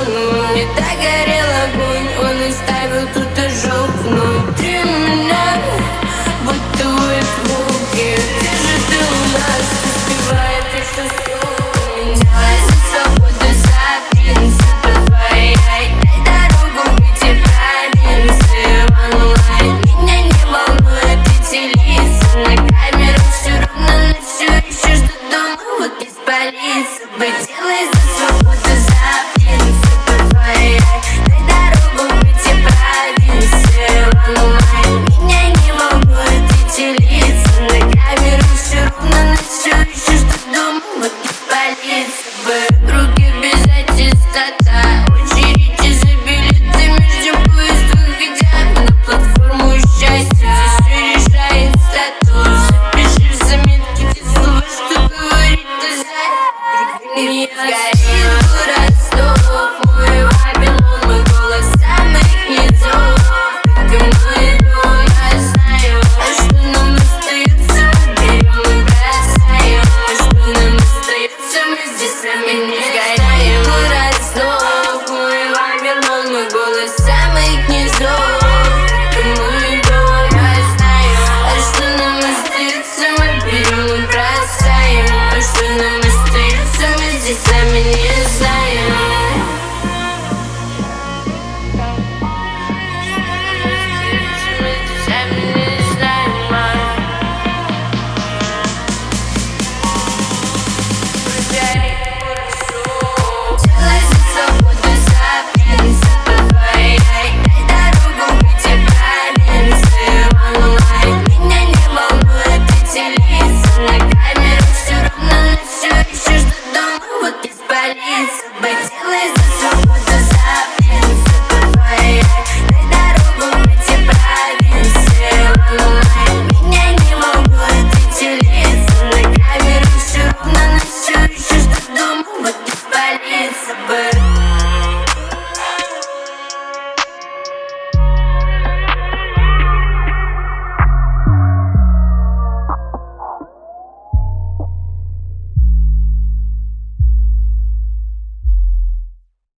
но мне так горел огонь. Он оставил тут ожог внутри меня, будто ует волки. Где же ты у нас, успевает еще сон меня? За свободу, за принципы твои, дай дорогу быть провинции онлайн. Меня не волнует эти лица на камеру, все равно на все еще жду дома. Вот без полиции бы делай за свободу, за принципы твои, дай дорогу быть провинции онлайн. Меня не волнует эти лица на камеру, все равно на все еще жду дома. Вот без полиции бы руки без аттестата, очереди за билеты между поездов, хотя на платформу счастья. Здесь все решает статус. Запиши в заметки те слова, что говорит ты за другими. Горит дура.